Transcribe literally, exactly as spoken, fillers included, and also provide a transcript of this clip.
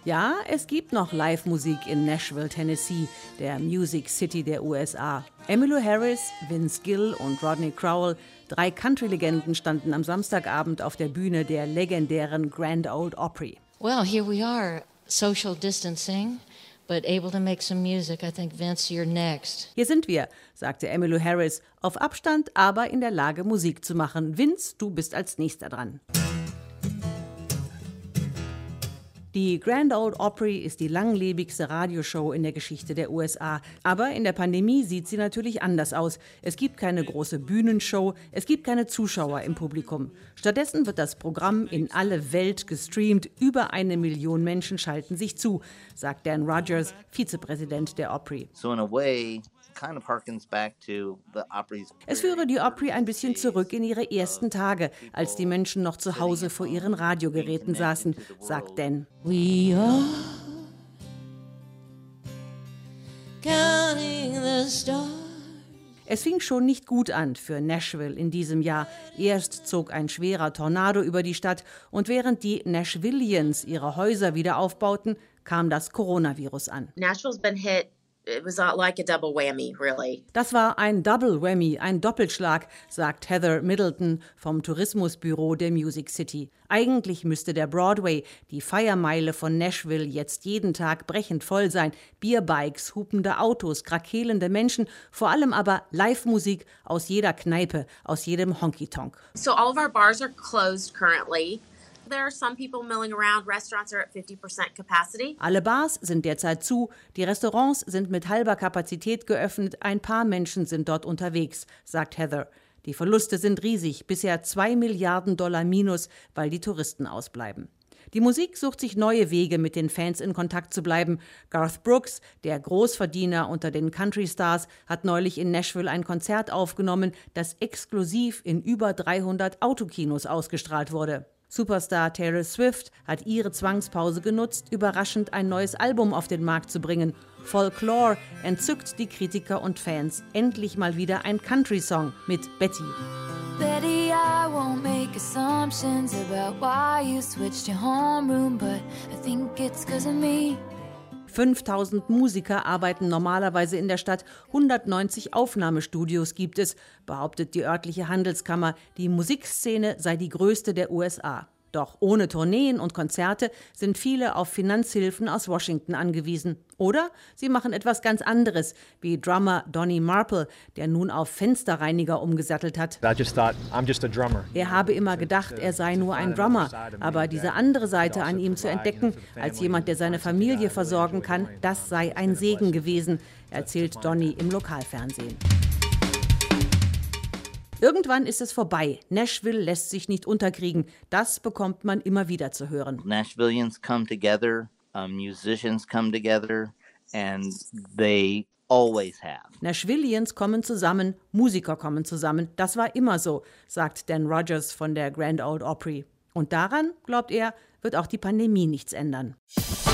Ja, es gibt noch Live-Musik in Nashville, Tennessee, der Music City der U S A. Emmylou Harris, Vince Gill und Rodney Crowell, drei Country-Legenden, standen am Samstagabend auf der Bühne der legendären Grand Ole Opry. Well, here we are, social distancing, but able to make some music. I think, Vince, you're next. Hier sind wir, sagte Emmylou Harris, auf Abstand, aber in der Lage, Musik zu machen. Vince, du bist als Nächster dran. Die Grand Ole Opry ist die langlebigste Radioshow in der Geschichte der U S A. Aber in der Pandemie sieht sie natürlich anders aus. Es gibt keine große Bühnenshow, es gibt keine Zuschauer im Publikum. Stattdessen wird das Programm in alle Welt gestreamt. Über eine Million Menschen schalten sich zu, sagt Dan Rogers, Vizepräsident der Opry. So in a way, kind of harkens back to the Opry's. Es führe die Opry ein bisschen zurück in ihre ersten Tage, als die Menschen noch zu Hause vor ihren Radiogeräten saßen, sagt Dan. We are counting the stars. Es fing schon nicht gut an für Nashville in diesem Jahr. Erst zog ein schwerer Tornado über die Stadt und während die Nashvillians ihre Häuser wieder aufbauten, kam das Coronavirus an. Nashville's been hit. It was like a double whammy, really. Das war ein Double Whammy, ein Doppelschlag, sagt Heather Middleton vom Tourismusbüro der Music City. Eigentlich müsste der Broadway, die Feiermeile von Nashville, jetzt jeden Tag brechend voll sein. Bierbikes, hupende Autos, krakelende Menschen, vor allem aber Live-Musik aus jeder Kneipe, aus jedem Honky-Tonk. So all of our bars are closed currently. There are some people milling around. Restaurants are at fifty percent capacity. Alle Bars sind derzeit zu, die Restaurants sind mit halber Kapazität geöffnet, ein paar Menschen sind dort unterwegs, sagt Heather. Die Verluste sind riesig, bisher zwei Milliarden Dollar minus, weil die Touristen ausbleiben. Die Musik sucht sich neue Wege, mit den Fans in Kontakt zu bleiben. Garth Brooks, der Großverdiener unter den Country-Stars, hat neulich in Nashville ein Konzert aufgenommen, das exklusiv in über dreihundert Autokinos ausgestrahlt wurde. Superstar Taylor Swift hat ihre Zwangspause genutzt, überraschend ein neues Album auf den Markt zu bringen. Folklore entzückt die Kritiker und Fans. Endlich mal wieder ein Country-Song mit Betty. Betty, I won't make assumptions about why you switched your homeroom, but I think it's 'cause of me. fünftausend Musiker arbeiten normalerweise in der Stadt, hundertneunzig Aufnahmestudios gibt es, behauptet die örtliche Handelskammer. Die Musikszene sei die größte der U S A. Doch ohne Tourneen und Konzerte sind viele auf Finanzhilfen aus Washington angewiesen. Oder sie machen etwas ganz anderes, wie Drummer Donnie Marple, der nun auf Fensterreiniger umgesattelt hat. I just thought, I'm just a drummer. Er habe immer gedacht, er sei nur ein Drummer. Aber diese andere Seite an ihm zu entdecken, als jemand, der seine Familie versorgen kann, das sei ein Segen gewesen, erzählt Donnie im Lokalfernsehen. Irgendwann ist es vorbei. Nashville lässt sich nicht unterkriegen. Das bekommt man immer wieder zu hören. Nashvillians come together, um, musicians come together, and they always have. Nashvillians kommen zusammen, Musiker kommen zusammen. Das war immer so, sagt Dan Rogers von der Grand Ole Opry. Und daran, glaubt er, wird auch die Pandemie nichts ändern.